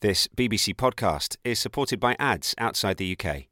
This BBC podcast is supported by ads outside the UK.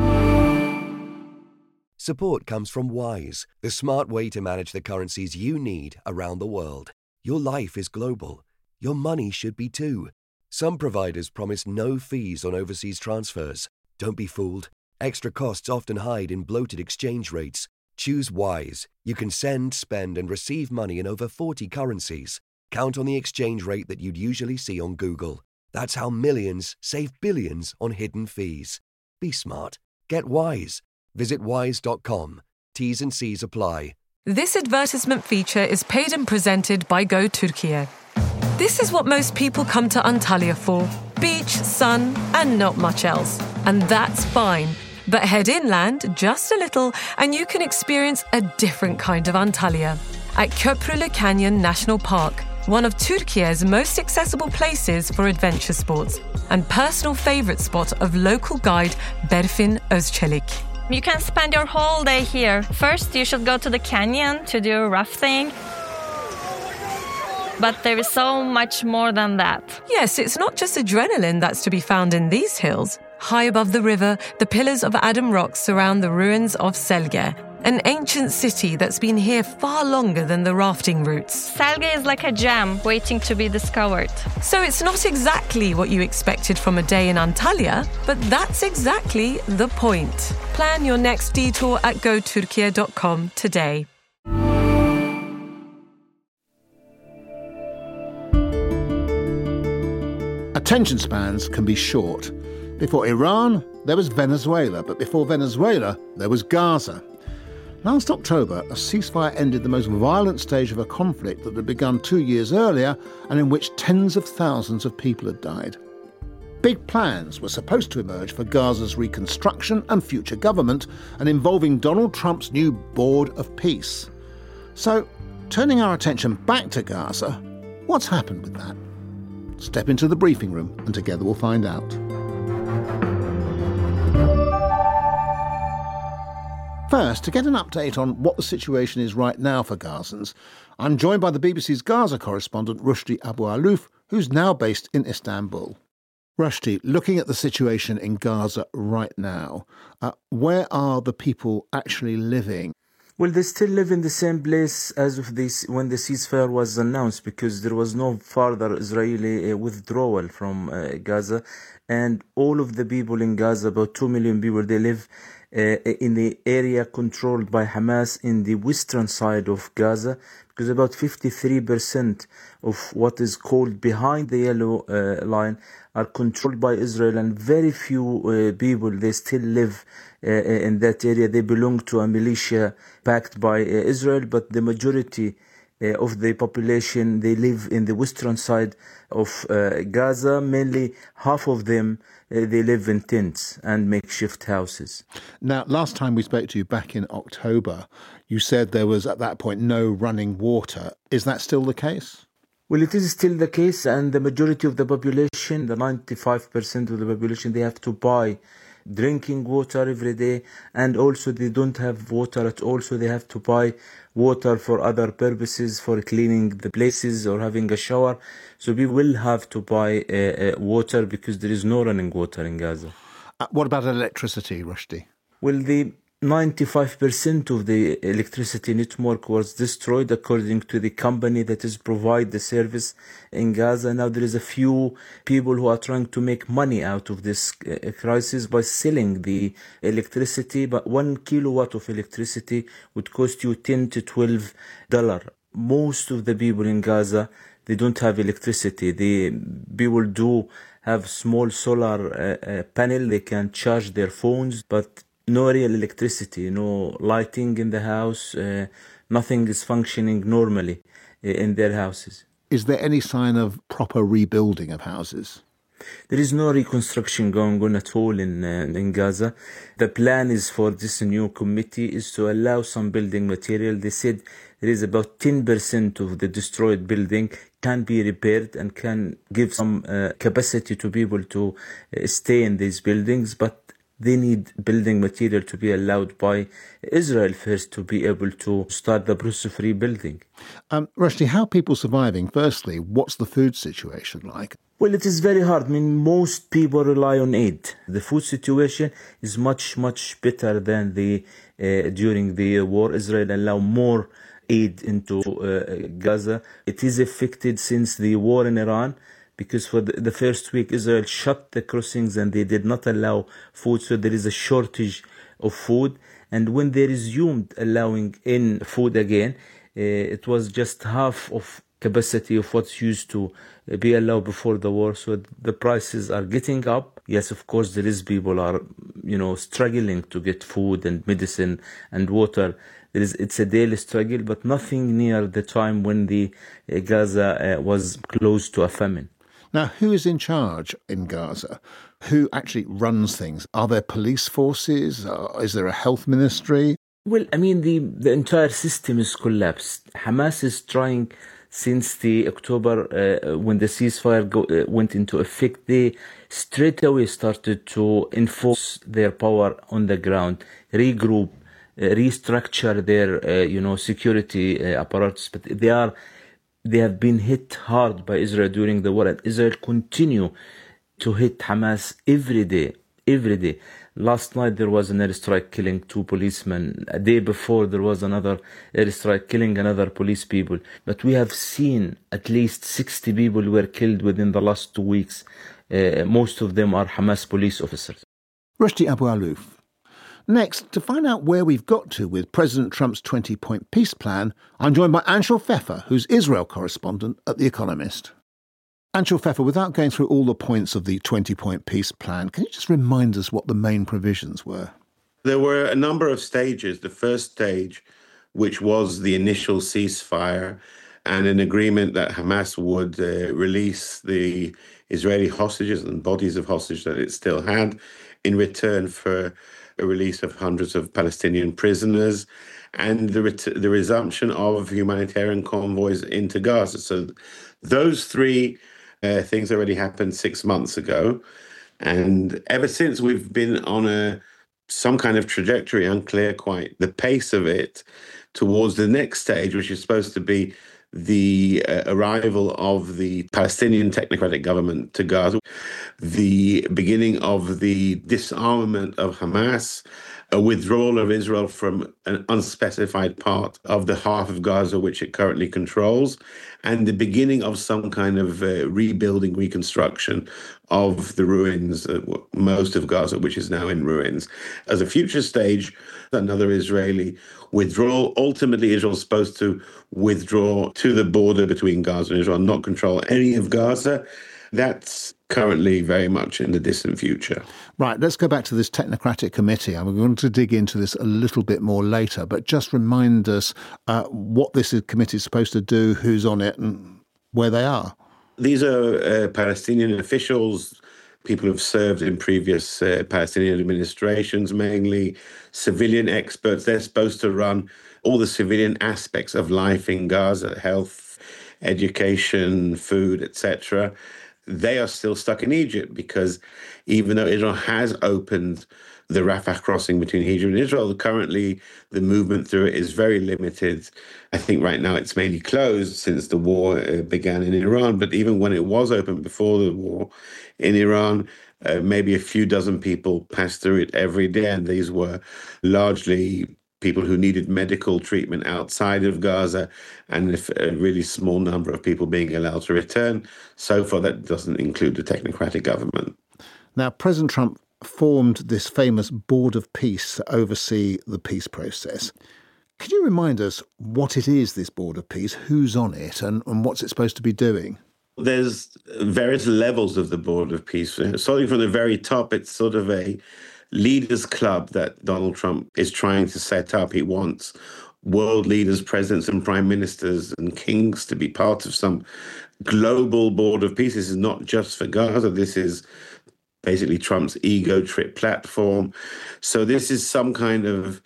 Support comes from Wise, the smart way to manage the currencies you need around the world. Your life is global. Your money should be too. Some providers promise no fees on overseas transfers. Don't be fooled. Extra costs often hide in bloated exchange rates. Choose Wise. You can send, spend, and receive money in over 40 currencies. Count on the exchange rate that you'd usually see on Google. That's how millions save billions on hidden fees. Be smart. Get Wise. Visit wise.com. T's and C's apply. This advertisement feature is paid and presented by Go Turkey. This is what most people come to Antalya for. Beach, sun, and not much else. And that's fine. But head inland just a little and you can experience a different kind of Antalya. At Köprülü Canyon National Park, one of Turkey's most accessible places for adventure sports and personal favourite spot of local guide Berfin Özçelik. You can spend your whole day here. First, you should go to the canyon to do rafting. But there is so much more than that. Yes, it's not just adrenaline that's to be found in these hills. High above the river, the pillars of Adam Rock surround the ruins of Selge, an ancient city that's been here far longer than the rafting routes. Selge is like a gem waiting to be discovered. So it's not exactly what you expected from a day in Antalya, but that's exactly the point. Plan your next detour at goturkey.com today. Attention spans can be short. Before Iran, there was Venezuela, but before Venezuela, there was Gaza. Last October, a ceasefire ended the most violent stage of a conflict that had begun 2 years earlier and in which tens of thousands of people had died. Big plans were supposed to emerge for Gaza's reconstruction and future government, and involving Donald Trump's new Board of Peace. So, turning our attention back to Gaza, what's happened with that? Step into the briefing room and together we'll find out. First, to get an update on what the situation is right now for Gazans, I'm joined by the BBC's Gaza correspondent Rushdie Abu-Alouf, who's now based in Istanbul. Rushdie, looking at the situation in Gaza right now, where are the people actually living? Well, they still live in the same place as of when the ceasefire was announced, because there was no further Israeli withdrawal from Gaza. And all of the people in Gaza, about 2 million people, they live in the area controlled by Hamas in the western side of Gaza, because about 53% of what is called behind the yellow line are controlled by Israel, and very few people, they still live in that area. They belong to a militia backed by Israel, but the majority of the population, they live in the western side of Gaza. Mainly half of them, they live in tents and makeshift houses. Now, last time we spoke to you back in October, you said there was at that point no running water. Is that still the case? Well, it is still the case, and the majority of the population, the 95% of the population, they have to buy drinking water every day, and also they don't have water at all, so they have to buy water for other purposes, for cleaning the places or having a shower. So we will have to buy water because there is no running water in Gaza. What about electricity, Rushdie? Well, the 95% of the electricity network was destroyed, according to the company that is provide the service in Gaza. Now there is a few people who are trying to make money out of this crisis by selling the electricity, but 1 kilowatt of electricity would cost you $10 to $12. Most of the people in Gaza, they don't have electricity. The people do have small solar panel, they can charge their phones, but no real electricity, no lighting in the house, nothing is functioning normally in their houses. Is there any sign of proper rebuilding of houses? There is no reconstruction going on at all in Gaza. The plan is for this new committee is to allow some building material. They said there is about 10% of the destroyed building can be repaired and can give some capacity to people to stay in these buildings, but they need building material to be allowed by Israel first to be able to start the process of rebuilding. Rushdie, how are people surviving? Firstly, what's the food situation like? Well, it is very hard. I mean, most people rely on aid. The food situation is much, much better than during the war. Israel allow more aid into Gaza. It is affected since the war in Iran, because for the first week, Israel shut the crossings and they did not allow food. So there is a shortage of food. And when they resumed allowing in food again, it was just half of capacity of what's used to be allowed before the war. So the prices are getting up. Yes, of course, there is people are, struggling to get food and medicine and water. It's a daily struggle, but nothing near the time when the Gaza was close to a famine. Now, who is in charge in Gaza? Who actually runs things? Are there police forces? Is there a health ministry? Well, I mean, the entire system is collapsed. Hamas is trying, since the October, when the ceasefire went into effect, they straight away started to enforce their power on the ground, regroup, restructure their, security apparatus. But they have been hit hard by Israel during the war, and Israel continue to hit Hamas every day. Last night there was an airstrike killing 2 policemen. A day before there was another airstrike killing another police people. But we have seen at least 60 people were killed within the last 2 weeks. Most of them are Hamas police officers. Rushdie Abu Alouf. Next, to find out where we've got to with President Trump's 20-point peace plan, I'm joined by Anshel Pfeffer, who's Israel correspondent at The Economist. Anshel Pfeffer, without going through all the points of the 20-point peace plan, can you just remind us what the main provisions were? There were a number of stages. The first stage, which was the initial ceasefire and an agreement that Hamas would release the Israeli hostages and bodies of hostages that it still had in return for a release of hundreds of Palestinian prisoners and the resumption of humanitarian convoys into Gaza. So those 3 things already happened 6 months ago. And ever since, we've been on some kind of trajectory, unclear quite the pace of it, towards the next stage, which is supposed to be the arrival of the Palestinian Technocratic Government to Gaza, the beginning of the disarmament of Hamas, a withdrawal of Israel from an unspecified part of the half of Gaza which it currently controls, and the beginning of some kind of rebuilding, reconstruction of the ruins, most of Gaza, which is now in ruins. As a future stage, another Israeli withdrawal. Ultimately, Israel's supposed to withdraw to the border between Gaza and Israel, not control any of Gaza. That's currently very much in the distant future. Right, let's go back to this technocratic committee. I'm going to dig into this a little bit more later, but just remind us what this committee is supposed to do, who's on it and where they are. These are Palestinian officials, people who've served in previous Palestinian administrations, mainly civilian experts. They're supposed to run all the civilian aspects of life in Gaza, health, education, food, etc. They are still stuck in Egypt because even though Israel has opened the Rafah crossing between Egypt and Israel, currently the movement through it is very limited. I think right now it's mainly closed since the war began in Iran. But even when it was open before the war in Iran, maybe a few dozen people passed through it every day. And these were largely people who needed medical treatment outside of Gaza, and a really small number of people being allowed to return. So far, that doesn't include the technocratic government. Now, President Trump formed this famous Board of Peace to oversee the peace process. Could you remind us what it is, this Board of Peace, who's on it, and what's it supposed to be doing? There's various levels of the Board of Peace. Starting from the very top, it's sort of a leaders club that Donald Trump is trying to set up. He wants world leaders, presidents and prime ministers and kings to be part of some global Board of Peace. This is not just for Gaza. This is basically Trump's ego trip platform. So this is some kind of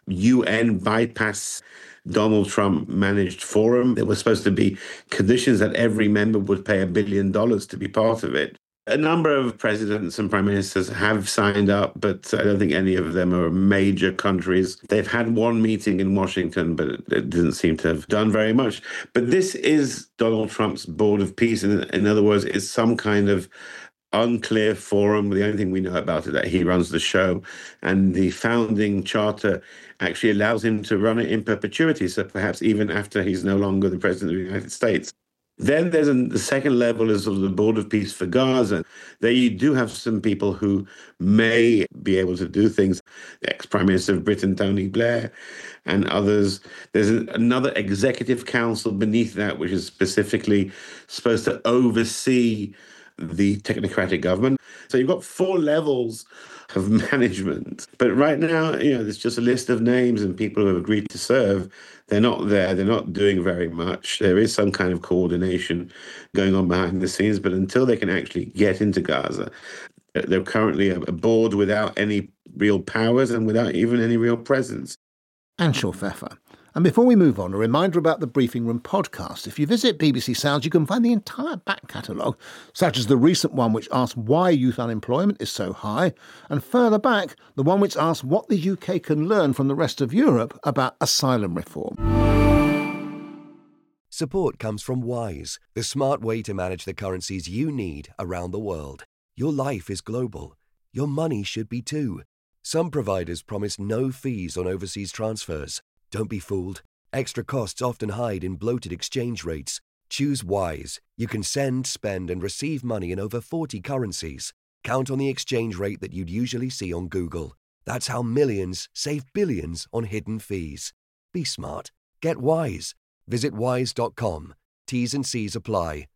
UN bypass Donald Trump managed forum. There were supposed to be conditions that every member would pay $1 billion to be part of it. A number of presidents and prime ministers have signed up, but I don't think any of them are major countries. They've had one meeting in Washington, but it didn't seem to have done very much. But this is Donald Trump's Board of Peace. In other words, it's some kind of unclear forum. The only thing we know about it is that he runs the show, and the founding charter actually allows him to run it in perpetuity, so perhaps even after he's no longer the president of the United States. Then there's the second level is of the Board of Peace for Gaza. There you do have some people who may be able to do things. The ex-Prime Minister of Britain, Tony Blair, and others. There's another executive council beneath that, which is specifically supposed to oversee the technocratic government. So you've got 4 levels of management. But right now, there's just a list of names and people who have agreed to serve. They're not there. They're not doing very much. There is some kind of coordination going on behind the scenes, but until they can actually get into Gaza, they're currently a board without any real powers and without even any real presence. Anshul Pfeffer. And before we move on, a reminder about the Briefing Room podcast. If you visit BBC Sounds, you can find the entire back catalogue, such as the recent one which asks why youth unemployment is so high, and further back, the one which asks what the UK can learn from the rest of Europe about asylum reform. Support comes from Wise, the smart way to manage the currencies you need around the world. Your life is global. Your money should be too. Some providers promise no fees on overseas transfers. Don't be fooled. Extra costs often hide in bloated exchange rates. Choose Wise. You can send, spend, and receive money in over 40 currencies. Count on the exchange rate that you'd usually see on Google. That's how millions save billions on hidden fees. Be smart. Get Wise. Visit wise.com. T's and C's apply.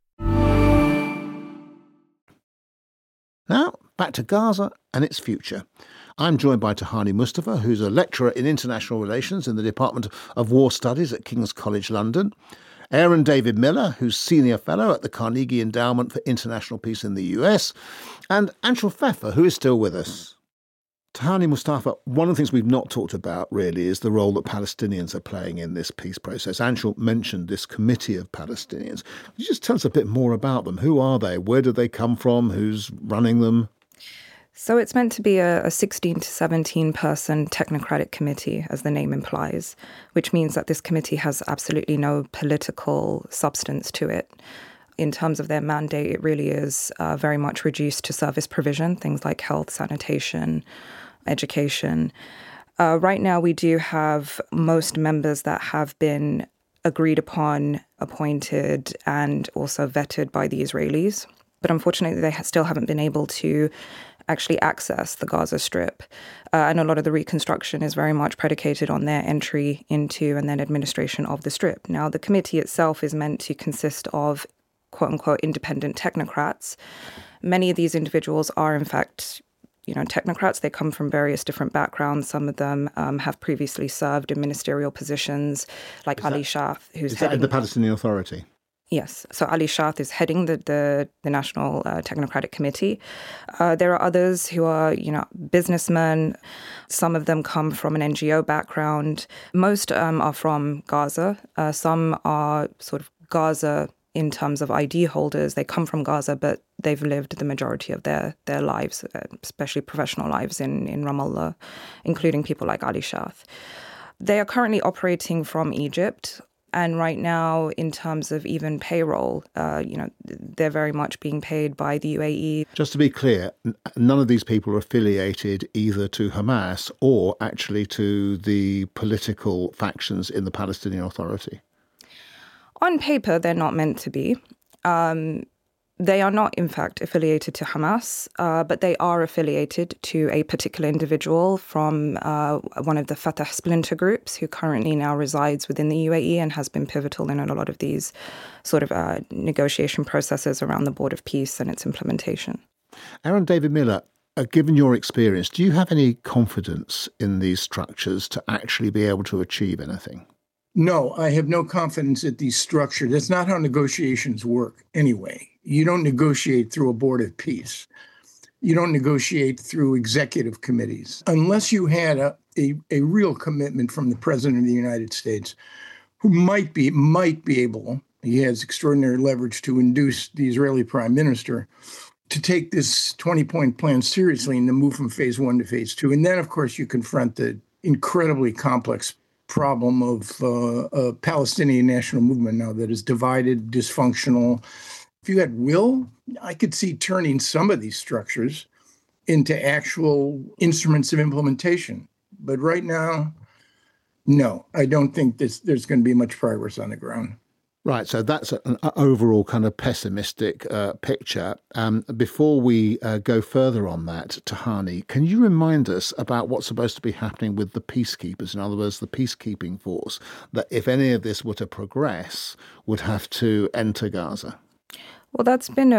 Now, back to Gaza and its future. I'm joined by Tahani Mustafa, who's a lecturer in international relations in the Department of War Studies at King's College London, Aaron David Miller, who's Senior Fellow at the Carnegie Endowment for International Peace in the US, and Anshul Pfeffer, who is still with us. Tahani Mustafa, one of the things we've not talked about really is the role that Palestinians are playing in this peace process. Anshul mentioned this committee of Palestinians. Could you just tell us a bit more about them? Who are they? Where do they come from? Who's running them? So it's meant to be a 16 to 17 person technocratic committee, as the name implies, which means that this committee has absolutely no political substance to it. In terms of their mandate, it really is very much reduced to service provision, things like health, sanitation, education. Right now, we do have most members that have been agreed upon, appointed, and also vetted by the Israelis. But unfortunately, they still haven't been able to actually access the Gaza Strip. And a lot of the reconstruction is very much predicated on their entry into and then administration of the Strip. Now, the committee itself is meant to consist of quote-unquote independent technocrats. Many of these individuals are, in fact, technocrats. They come from various different backgrounds. Some of them have previously served in ministerial positions, like Ali Shaath, who's heading the Palestinian Authority. Yes. So Ali Shaath is heading the National Technocratic Committee. There are others who are, businessmen. Some of them come from an NGO background. Most are from Gaza. Some are sort of Gaza in terms of ID holders. They come from Gaza, but they've lived the majority of their lives, especially professional lives in Ramallah, including people like Ali Shaath. They are currently operating from Egypt. And right now, in terms of even payroll, they're very much being paid by the UAE. Just to be clear, none of these people are affiliated either to Hamas or actually to the political factions in the Palestinian Authority. On paper, they're not meant to be. They are not, in fact, affiliated to Hamas, but they are affiliated to a particular individual from one of the Fatah splinter groups who currently now resides within the UAE and has been pivotal in a lot of these sort of negotiation processes around the Board of Peace and its implementation. Aaron David Miller, given your experience, do you have any confidence in these structures to actually be able to achieve anything? No, I have no confidence that these structures, that's not how negotiations work anyway. You don't negotiate through a Board of Peace. You don't negotiate through executive committees. Unless you had a real commitment from the President of the United States, who might be able, he has extraordinary leverage to induce the Israeli Prime Minister to take this 20-point plan seriously and to move from phase 1 to phase 2. And then, of course, you confront the incredibly complex problem of a Palestinian national movement now that is divided, dysfunctional. If you had will, I could see turning some of these structures into actual instruments of implementation. But right now, no, I don't think there's going to be much progress on the ground. Right, so that's an overall kind of pessimistic picture. Before we go further on that, Tahani, can you remind us about what's supposed to be happening with the peacekeepers, in other words, the peacekeeping force, that if any of this were to progress, would have to enter Gaza? Well, that's been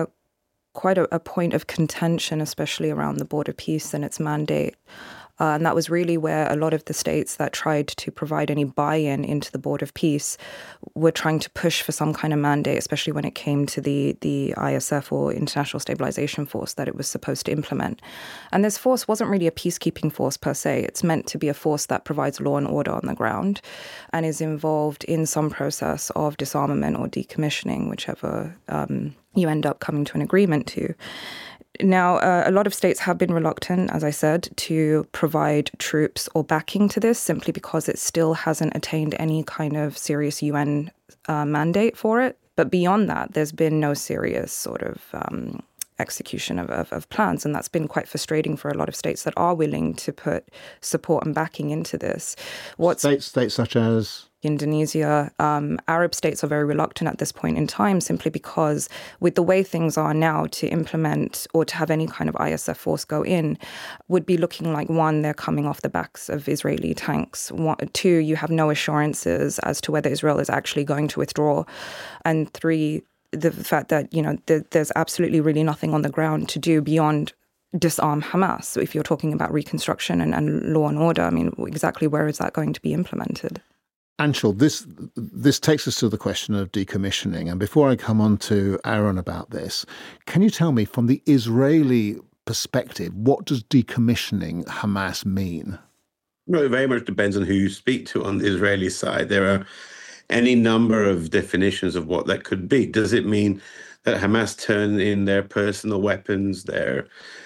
quite a point of contention, especially around the border peace and its mandate. And that was really where a lot of the states that tried to provide any buy-in into the Board of Peace were trying to push for some kind of mandate, especially when it came to the ISF, or International Stabilization Force, that it was supposed to implement. And this force wasn't really a peacekeeping force per se. It's meant to be a force that provides law and order on the ground and is involved in some process of disarmament or decommissioning, whichever you end up coming to an agreement to. Now, a lot of states have been reluctant, as I said, to provide troops or backing to this, simply because it still hasn't attained any kind of serious UN mandate for it. But beyond that, there's been no serious sort of execution of plans. And that's been quite frustrating for a lot of states that are willing to put support and backing into this. States such as? Indonesia. Arab states are very reluctant at this point in time, simply because with the way things are now, to implement or to have any kind of ISF force go in would be looking like, one, they're coming off the backs of Israeli tanks. Two, you have no assurances as to whether Israel is actually going to withdraw. And three, the fact that, there's absolutely really nothing on the ground to do beyond disarm Hamas. So if you're talking about reconstruction and law and order, I mean, exactly where is that going to be implemented? Anshul, this takes us to the question of decommissioning. And before I come on to Aaron about this, can you tell me, from the Israeli perspective, what does decommissioning Hamas mean? Well, it very much depends on who you speak to on the Israeli side. There are any number of definitions of what that could be. Does it mean that Hamas turn in their personal weapons, their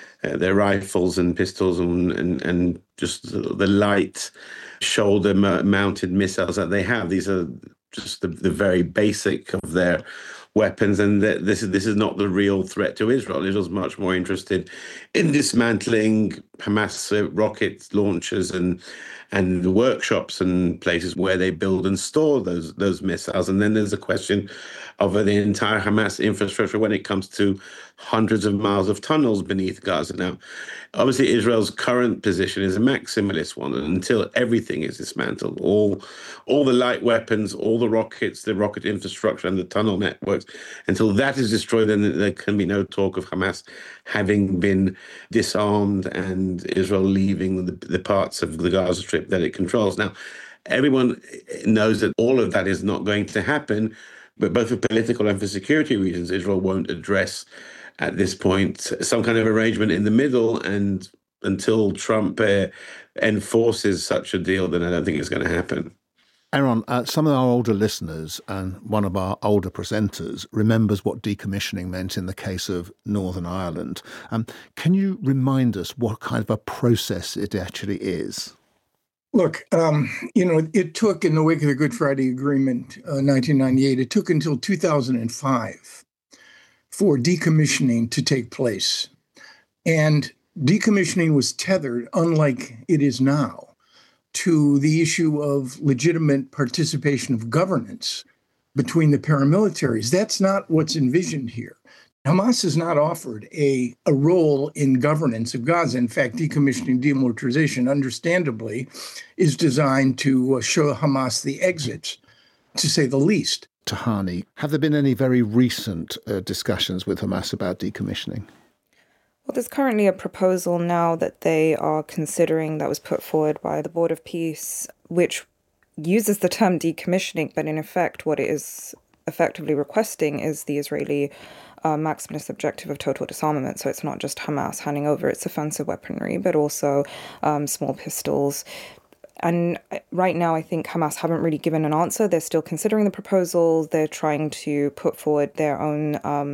rifles and pistols and just the light shoulder-mounted missiles that they have? These are just the very basic of their weapons, and this is not the real threat to Israel. Israel's much more interested in dismantling Hamas rocket launchers and the workshops and places where they build and store those missiles. And then there's a question of the entire Hamas infrastructure when it comes to hundreds of miles of tunnels beneath Gaza. Now, obviously, Israel's current position is a maximalist one, and until everything is dismantled, all the light weapons, all the rockets, the rocket infrastructure, and the tunnel networks, until that is destroyed, then there can be no talk of Hamas having been disarmed and Israel leaving the parts of the Gaza Strip that it controls. Now, everyone knows that all of that is not going to happen, but both for political and for security reasons, Israel won't address at this point some kind of arrangement in the middle. And until Trump enforces such a deal, then I don't think it's going to happen. Aaron, some of our older listeners and one of our older presenters remembers what decommissioning meant in the case of Northern Ireland. Can you remind us what kind of a process it actually is? Look, it took, in the wake of the Good Friday Agreement, 1998, it took until 2005 for decommissioning to take place. And decommissioning was tethered, unlike it is now, to the issue of legitimate participation of governance between the paramilitaries. That's not what's envisioned here. Hamas has not offered a role in governance of Gaza. In fact, decommissioning, demilitarization, understandably, is designed to show Hamas the exits, to say the least. Tahani, have there been any very recent discussions with Hamas about decommissioning? Well, there's currently a proposal now that they are considering that was put forward by the Board of Peace, which uses the term decommissioning, but in effect what it is effectively requesting is the Israeli maximalist objective of total disarmament. So it's not just Hamas handing over its offensive weaponry, but also small pistols. And right now, I think Hamas haven't really given an answer. They're still considering the proposal. They're trying to put forward their own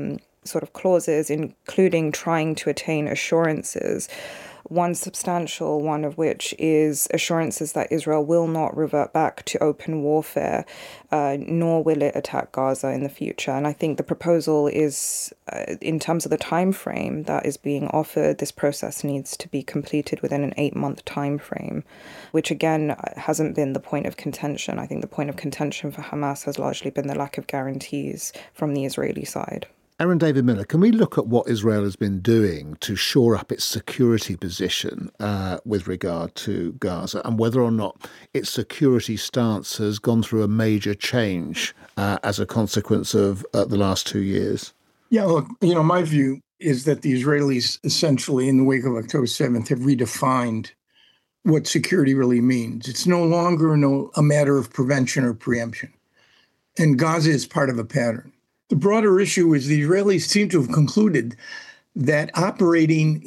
sort of clauses, including trying to attain assurances. One substantial one of which is assurances that Israel will not revert back to open warfare, nor will it attack Gaza in the future. And I think the proposal is, in terms of the time frame that is being offered, this process needs to be completed within an 8-month time frame, which again hasn't been the point of contention. I think the point of contention for Hamas has largely been the lack of guarantees from the Israeli side. Aaron David Miller, can we look at what Israel has been doing to shore up its security position with regard to Gaza, and whether or not its security stance has gone through a major change as a consequence of the last 2 years? Yeah, look, my view is that the Israelis essentially, in the wake of October 7th, have redefined what security really means. It's no longer a matter of prevention or preemption. And Gaza is part of a pattern. The broader issue is the Israelis seem to have concluded that operating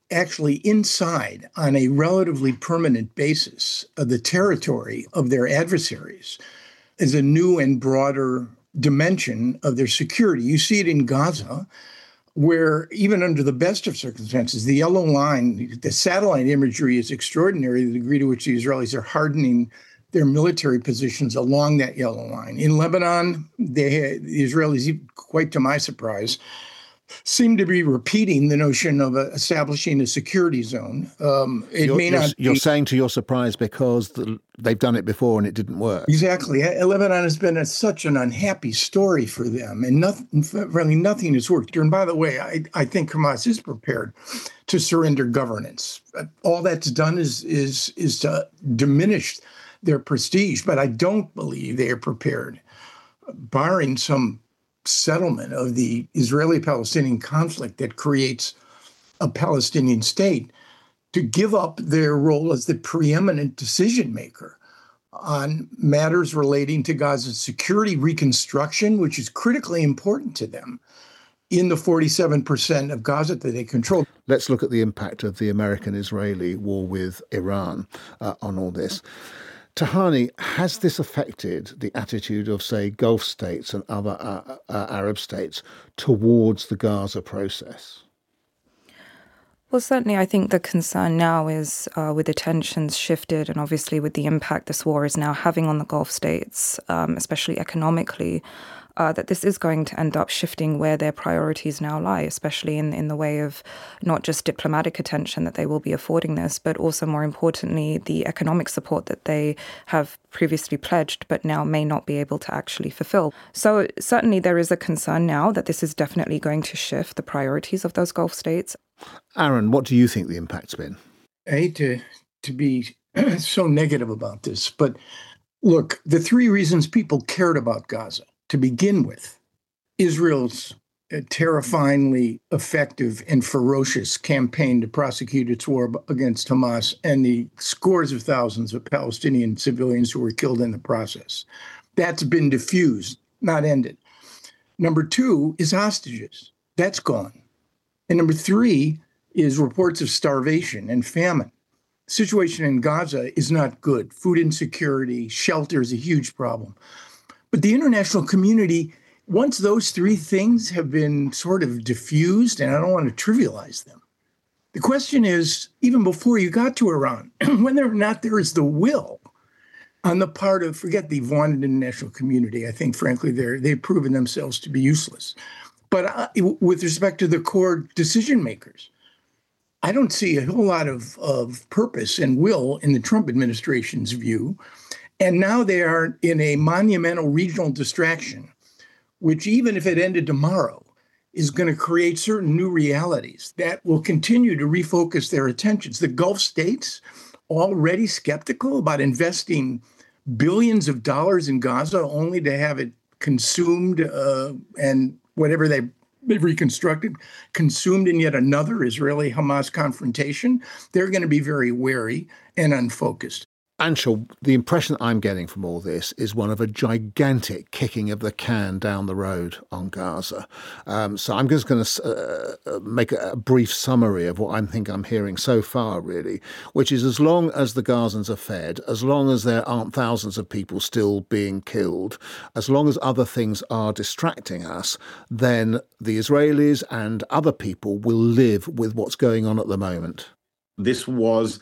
inside on a relatively permanent basis of the territory of their adversaries is a new and broader dimension of their security. You see it in Gaza, where even under the best of circumstances, the yellow line, the satellite imagery is extraordinary, the degree to which the Israelis are hardening their military positions along that yellow line. In Lebanon, the Israelis, quite to my surprise, seem to be repeating the notion of establishing a security zone. You're saying to your surprise because they've done it before and it didn't work. Exactly. Lebanon has been such an unhappy story for them, and nothing has worked. And by the way, I think Hamas is prepared to surrender governance. All that's done is to diminish their prestige, but I don't believe they are prepared, barring some settlement of the Israeli-Palestinian conflict that creates a Palestinian state, to give up their role as the preeminent decision maker on matters relating to Gaza's security reconstruction, which is critically important to them in the 47% of Gaza that they control. Let's look at the impact of the American-Israeli war with Iran on all this. Tahani, has this affected the attitude of, say, Gulf states and other Arab states towards the Gaza process? Well, certainly I think the concern now is with the tensions shifted and obviously with the impact this war is now having on the Gulf states, especially economically, that this is going to end up shifting where their priorities now lie, especially in the way of not just diplomatic attention that they will be affording this, but also, more importantly, the economic support that they have previously pledged but now may not be able to actually fulfill. So certainly there is a concern now that this is definitely going to shift the priorities of those Gulf states. Aaron, what do you think the impact's been? I hate to be so negative about this, but look, the three reasons people cared about Gaza to begin with: Israel's terrifyingly effective and ferocious campaign to prosecute its war against Hamas and the scores of thousands of Palestinian civilians who were killed in the process. That's been diffused, not ended. Number two is hostages. That's gone. And number three is reports of starvation and famine. The situation in Gaza is not good. Food insecurity, shelter is a huge problem. But the international community, once those three things have been sort of diffused, and I don't want to trivialize them, the question is, even before you got to Iran, whether or not there is the will on the part of, forget the vaunted international community, I think, frankly, they've proven themselves to be useless. But with respect to the core decision makers, I don't see a whole lot of purpose and will in the Trump administration's view. And now they are in a monumental regional distraction, which, even if it ended tomorrow, is going to create certain new realities that will continue to refocus their attentions. The Gulf states, already skeptical about investing billions of dollars in Gaza only to have it consumed and whatever they've reconstructed, consumed in yet another Israeli-Hamas confrontation, they're going to be very wary and unfocused. Anshul, the impression I'm getting from all this is one of a gigantic kicking of the can down the road on Gaza. So I'm just going to make a brief summary of what I think I'm hearing so far, really, which is as long as the Gazans are fed, as long as there aren't thousands of people still being killed, as long as other things are distracting us, then the Israelis and other people will live with what's going on at the moment. This was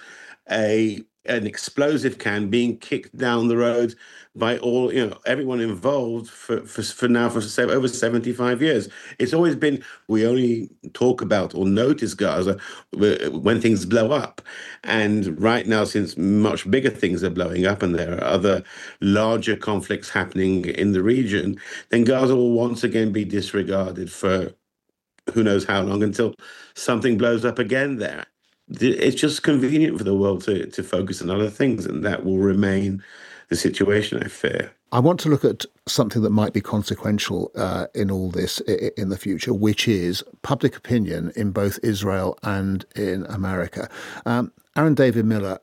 an explosive can being kicked down the road by everyone involved for over 75 years. It's always been, we only talk about or notice Gaza when things blow up. And right now, since much bigger things are blowing up and there are other larger conflicts happening in the region, then Gaza will once again be disregarded for who knows how long until something blows up again there. It's just convenient for the world to focus on other things, and that will remain the situation, I fear. I want to look at something that might be consequential in all this in the future, which is public opinion in both Israel and in America. Aaron David Miller,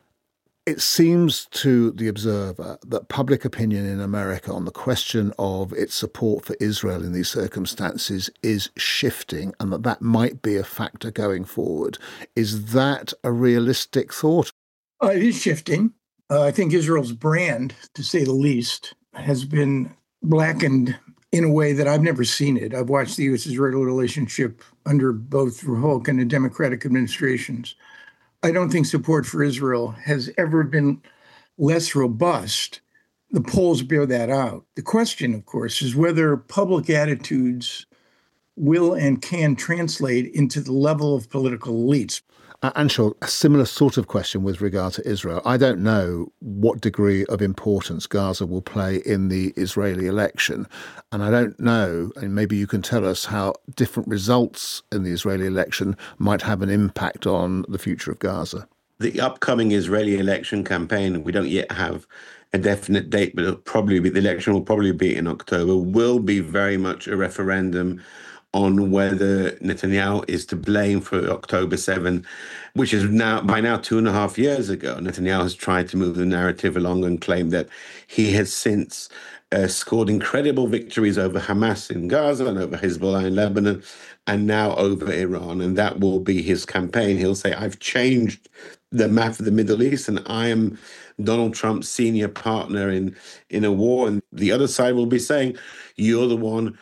it seems to the observer that public opinion in America on the question of its support for Israel in these circumstances is shifting, and that might be a factor going forward. Is that a realistic thought? It is shifting. I think Israel's brand, to say the least, has been blackened in a way that I've never seen it. I've watched the U.S.-Israel relationship under both Republican and Democratic administrations. I don't think support for Israel has ever been less robust. The polls bear that out. The question, of course, is whether public attitudes will and can translate into the level of political elites. Anshul, a similar sort of question with regard to Israel. I don't know what degree of importance Gaza will play in the Israeli election. And I don't know, and maybe you can tell us, how different results in the Israeli election might have an impact on the future of Gaza. The upcoming Israeli election campaign, we don't yet have a definite date, but the election will probably be in October, will be very much a referendum on whether Netanyahu is to blame for October 7, which is by now 2.5 years ago. Netanyahu has tried to move the narrative along and claimed that he has since scored incredible victories over Hamas in Gaza and over Hezbollah in Lebanon and now over Iran. And that will be his campaign. He'll say, I've changed the map of the Middle East and I am Donald Trump's senior partner in a war. And the other side will be saying, you're the one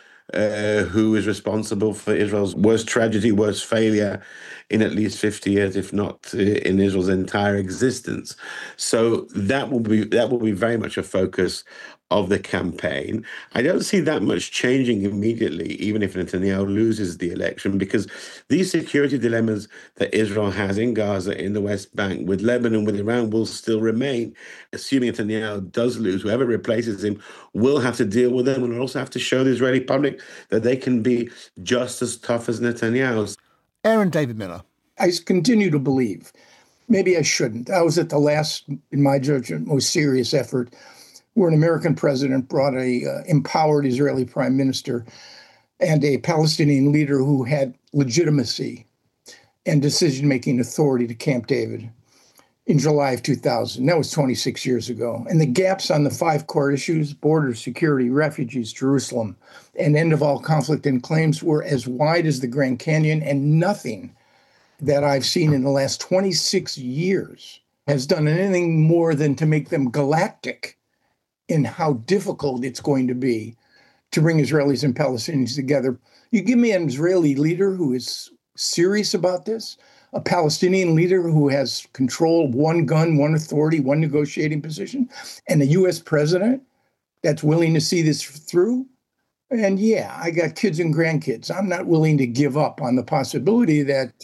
who is responsible for Israel's worst tragedy, worst failure in at least 50 years, if not in Israel's entire existence. So that will be very much a focus of the campaign. I don't see that much changing immediately, even if Netanyahu loses the election, because these security dilemmas that Israel has in Gaza, in the West Bank, with Lebanon, with Iran, will still remain. Assuming Netanyahu does lose, whoever replaces him will have to deal with them and will also have to show the Israeli public that they can be just as tough as Netanyahu. Aaron David Miller. I continue to believe, maybe I shouldn't. I was at the last, in my judgment, most serious effort where an American president brought a empowered Israeli prime minister and a Palestinian leader who had legitimacy and decision-making authority to Camp David in July of 2000. That was 26 years ago. And the gaps on the 5 core issues, border security, refugees, Jerusalem, and end of all conflict and claims were as wide as the Grand Canyon, and nothing that I've seen in the last 26 years has done anything more than to make them galactic in how difficult it's going to be to bring Israelis and Palestinians together. You give me an Israeli leader who is serious about this, a Palestinian leader who has control of one gun, one authority, one negotiating position, and a U.S. president that's willing to see this through. And yeah, I got kids and grandkids. I'm not willing to give up on the possibility that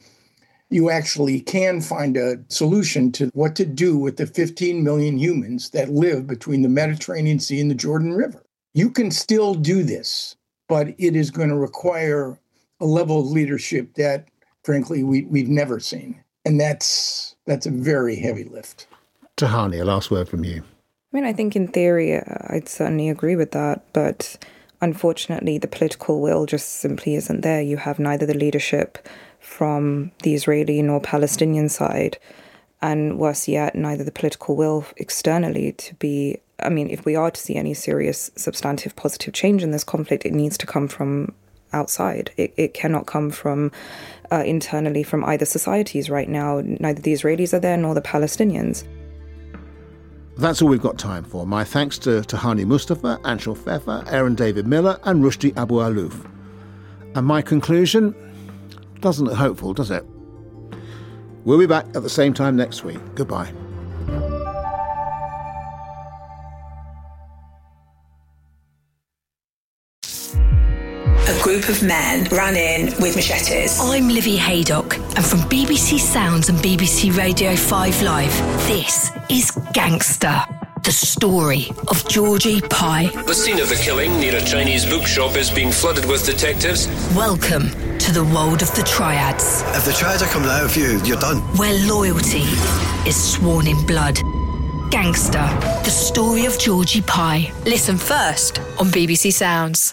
you actually can find a solution to what to do with the 15 million humans that live between the Mediterranean Sea and the Jordan River. You can still do this, but it is going to require a level of leadership that, frankly, we've never seen. And that's a very heavy lift. Tahani, a last word from you. I mean, I think in theory, I'd certainly agree with that. But unfortunately, the political will just simply isn't there. You have neither the leadership from the Israeli nor Palestinian side. and worse yet, neither the political will externally to be, if we are to see any serious, substantive, positive change in this conflict, it needs to come from outside. It cannot come from internally from either societies right now. Neither the Israelis are there nor the Palestinians. That's all we've got time for. My thanks to Hani Mustafa, Anshel Pfeffer, Aaron David Miller and Rushdie Abu Alouf. And my conclusion doesn't look hopeful, does it? We'll be back at the same time next week. Goodbye. A group of men ran in with machetes. I'm Livy Haydock, and from BBC Sounds and BBC Radio 5 Live, this is Gangster, the story of Georgie Pye. The scene of the killing near a Chinese bookshop is being flooded with detectives. Welcome to the world of the triads. If the triads are coming out of you, you're done. Where loyalty is sworn in blood. Gangster, the story of Georgie Pye. Listen first on BBC Sounds.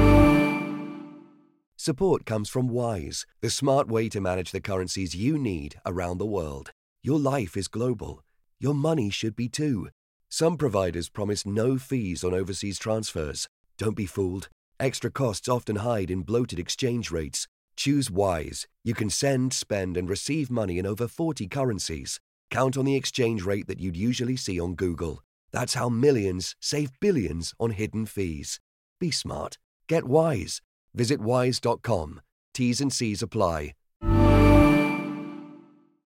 Support comes from Wise, the smart way to manage the currencies you need around the world. Your life is global. Your money should be too. Some providers promise no fees on overseas transfers. Don't be fooled. Extra costs often hide in bloated exchange rates. Choose Wise. You can send, spend, and receive money in over 40 currencies. Count on the exchange rate that you'd usually see on Google. That's how millions save billions on hidden fees. Be smart. Get Wise. Visit wise.com. T's and C's apply.